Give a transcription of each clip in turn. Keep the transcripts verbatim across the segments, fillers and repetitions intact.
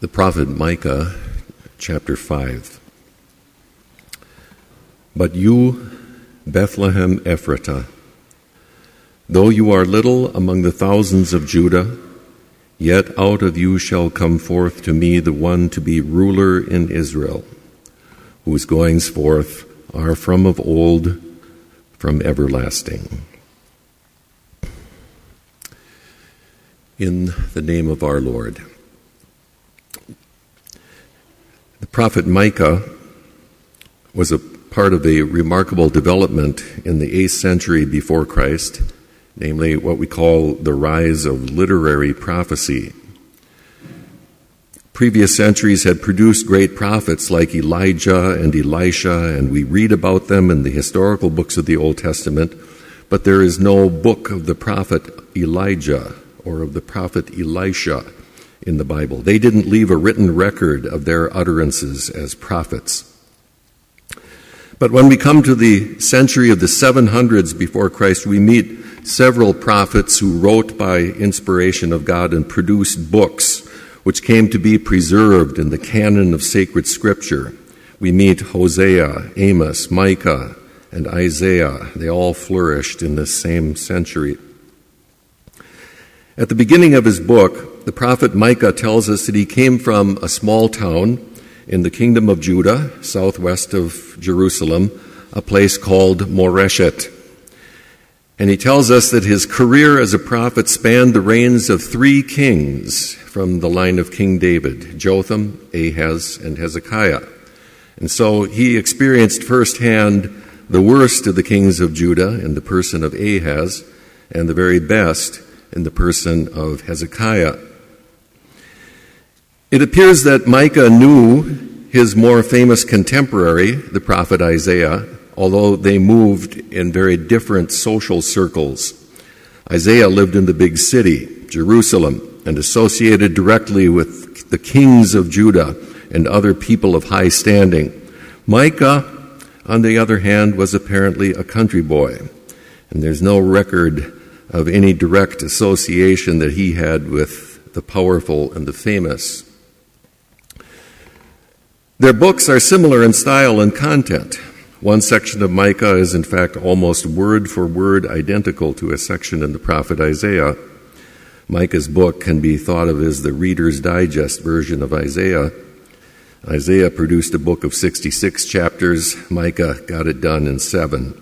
The prophet Micah, chapter five. But you, Bethlehem Ephratah, though you are little among the thousands of Judah, yet out of you shall come forth to me the one to be ruler in Israel, whose goings forth are from of old, from everlasting. In the name of our Lord. The prophet Micah was a part of a remarkable development in the eighth century before Christ, namely what we call the rise of literary prophecy. Previous centuries had produced great prophets like Elijah and Elisha, and we read about them in the historical books of the Old Testament, but there is no book of the prophet Elijah or of the prophet Elisha in the Bible. They didn't leave a written record of their utterances as prophets. But when we come to the century of the seven hundreds before Christ, we meet several prophets who wrote by inspiration of God and produced books which came to be preserved in the canon of sacred scripture. We meet Hosea, Amos, Micah, and Isaiah. They all flourished in this same century. At the beginning of his book, the prophet Micah tells us that he came from a small town in the kingdom of Judah, southwest of Jerusalem, a place called Moreshet. And he tells us that his career as a prophet spanned the reigns of three kings from the line of King David, Jotham, Ahaz, and Hezekiah. And so he experienced firsthand the worst of the kings of Judah in the person of Ahaz, and the very best in the person of Hezekiah. It appears that Micah knew his more famous contemporary, the prophet Isaiah, although they moved in very different social circles. Isaiah lived in the big city, Jerusalem, and associated directly with the kings of Judah and other people of high standing. Micah, on the other hand, was apparently a country boy, and there's no record of any direct association that he had with the powerful and the famous. Their books are similar in style and content. One section of Micah is in fact almost word for word identical to a section in the prophet Isaiah. Micah's book can be thought of as the Reader's Digest version of Isaiah. Isaiah produced a book of sixty-six chapters. Micah got it done in seven.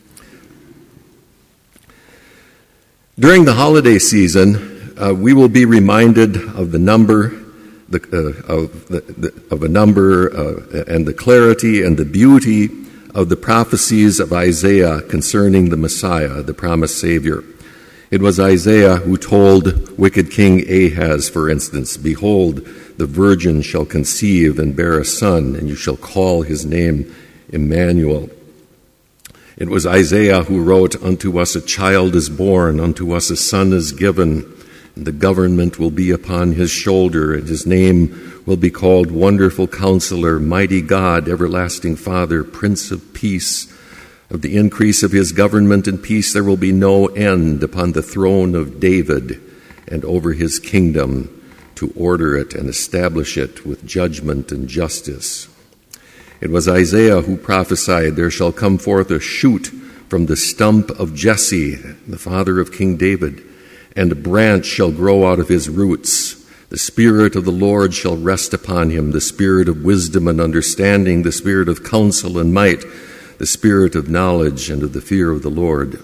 During the holiday season, uh, we will be reminded of the number, the, uh, of, the, the, of a number, uh, and the clarity and the beauty of the prophecies of Isaiah concerning the Messiah, the promised Savior. It was Isaiah who told wicked King Ahaz, for instance, "Behold, the virgin shall conceive and bear a son, and you shall call his name Emmanuel." It was Isaiah who wrote, "Unto us a child is born, unto us a son is given, and the government will be upon his shoulder, and his name will be called Wonderful Counselor, Mighty God, Everlasting Father, Prince of Peace. Of the increase of his government and peace there will be no end upon the throne of David and over his kingdom, to order it and establish it with judgment and justice." It was Isaiah who prophesied, "There shall come forth a shoot from the stump of Jesse, the father of King David, and a branch shall grow out of his roots. The Spirit of the Lord shall rest upon him, the Spirit of wisdom and understanding, the Spirit of counsel and might, the Spirit of knowledge and of the fear of the Lord."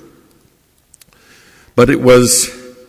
But it was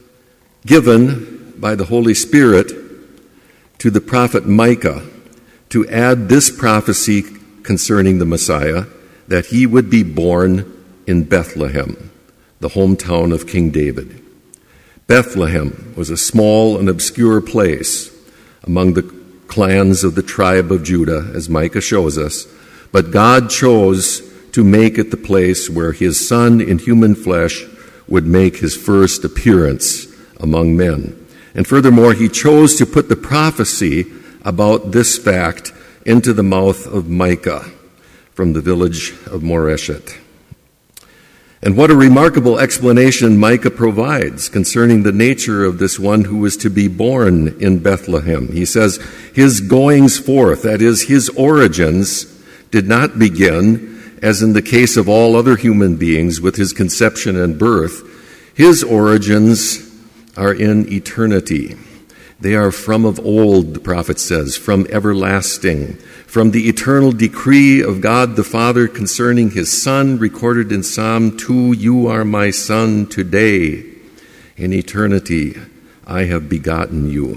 given by the Holy Spirit to the prophet Micah to add this prophecy concerning the Messiah, that he would be born in Bethlehem, the hometown of King David. Bethlehem was a small and obscure place among the clans of the tribe of Judah, as Micah shows us, but God chose to make it the place where his Son in human flesh would make his first appearance among men. And furthermore, he chose to put the prophecy about this fact into the mouth of Micah from the village of Moreshet. And what a remarkable explanation Micah provides concerning the nature of this one who was to be born in Bethlehem. He says, his goings forth, that is, his origins, did not begin, as in the case of all other human beings, with his conception and birth. His origins are in eternity. They are from of old, the prophet says, from everlasting, from the eternal decree of God the Father concerning his Son, recorded in Psalm two, you are my Son today. In eternity I have begotten you.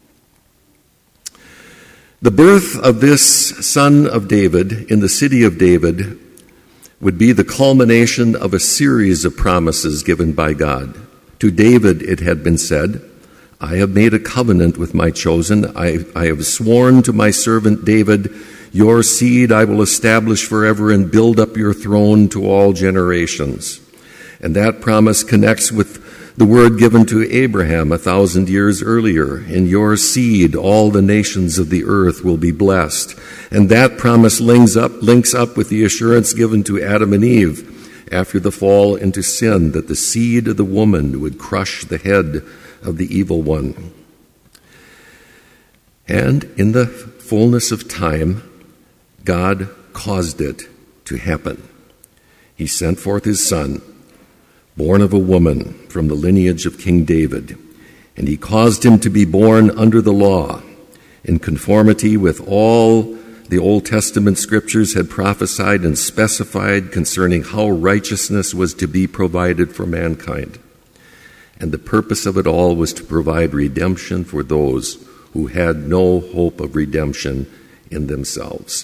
The birth of this Son of David in the city of David would be the culmination of a series of promises given by God. To David it had been said, I have made a covenant with my chosen. I, I have sworn to my servant David, your seed I will establish forever and build up your throne to all generations. And that promise connects with the word given to Abraham a thousand years earlier. In your seed, all the nations of the earth will be blessed. And that promise links up, links up with the assurance given to Adam and Eve after the fall into sin, that the seed of the woman would crush the head of the evil one. And in the fullness of time, God caused it to happen. He sent forth his Son, born of a woman from the lineage of King David, and he caused him to be born under the law, in conformity with all the Old Testament scriptures had prophesied and specified concerning how righteousness was to be provided for mankind. And the purpose of it all was to provide redemption for those who had no hope of redemption in themselves.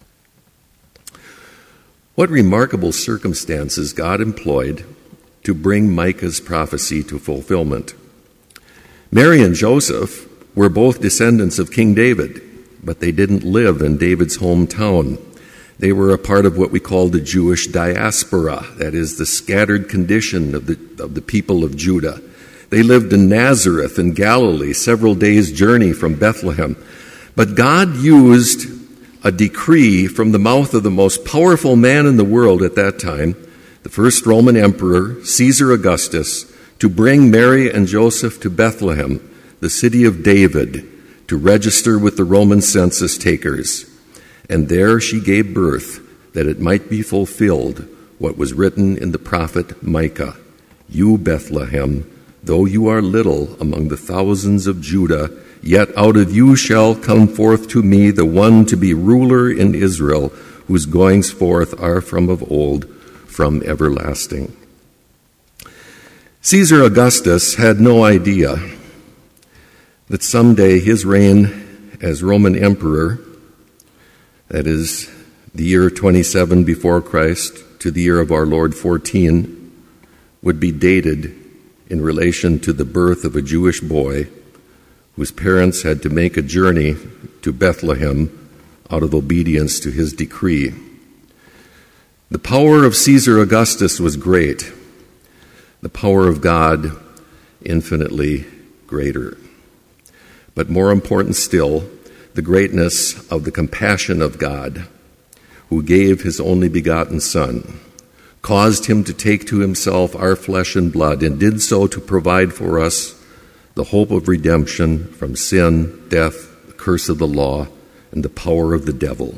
What remarkable circumstances God employed to bring Micah's prophecy to fulfillment. Mary and Joseph were both descendants of King David, but they didn't live in David's hometown. They were a part of what we call the Jewish diaspora, that is, the scattered condition of the, of the people of Judah. They lived in Nazareth in Galilee, several days' journey from Bethlehem. But God used a decree from the mouth of the most powerful man in the world at that time, the first Roman emperor, Caesar Augustus, to bring Mary and Joseph to Bethlehem, the city of David, to register with the Roman census takers. And there she gave birth, that it might be fulfilled what was written in the prophet Micah. You, Bethlehem, though you are little among the thousands of Judah, yet out of you shall come forth to me the one to be ruler in Israel, whose goings forth are from of old, from everlasting. Caesar Augustus had no idea that someday his reign as Roman emperor, that is, the year twenty-seven before Christ to the year of our Lord fourteen, would be dated in relation to the birth of a Jewish boy whose parents had to make a journey to Bethlehem out of obedience to his decree. The power of Caesar Augustus was great, the power of God infinitely greater. But more important still, the greatness of the compassion of God, who gave his only begotten Son, caused him to take to himself our flesh and blood, and did so to provide for us the hope of redemption from sin, death, the curse of the law, and the power of the devil.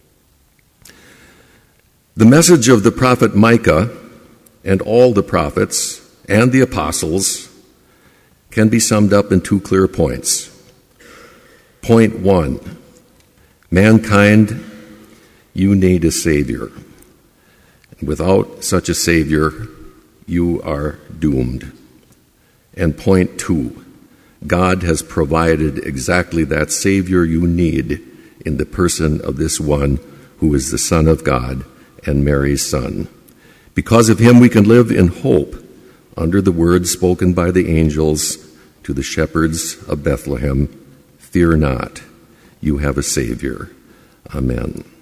The message of the prophet Micah and all the prophets and the apostles can be summed up in two clear points. Point one, mankind, you need a Savior. Without such a Savior, you are doomed. And point two, God has provided exactly that Savior you need in the person of this one who is the Son of God and Mary's Son. Because of him we can live in hope under the words spoken by the angels to the shepherds of Bethlehem, fear not, you have a Savior. Amen.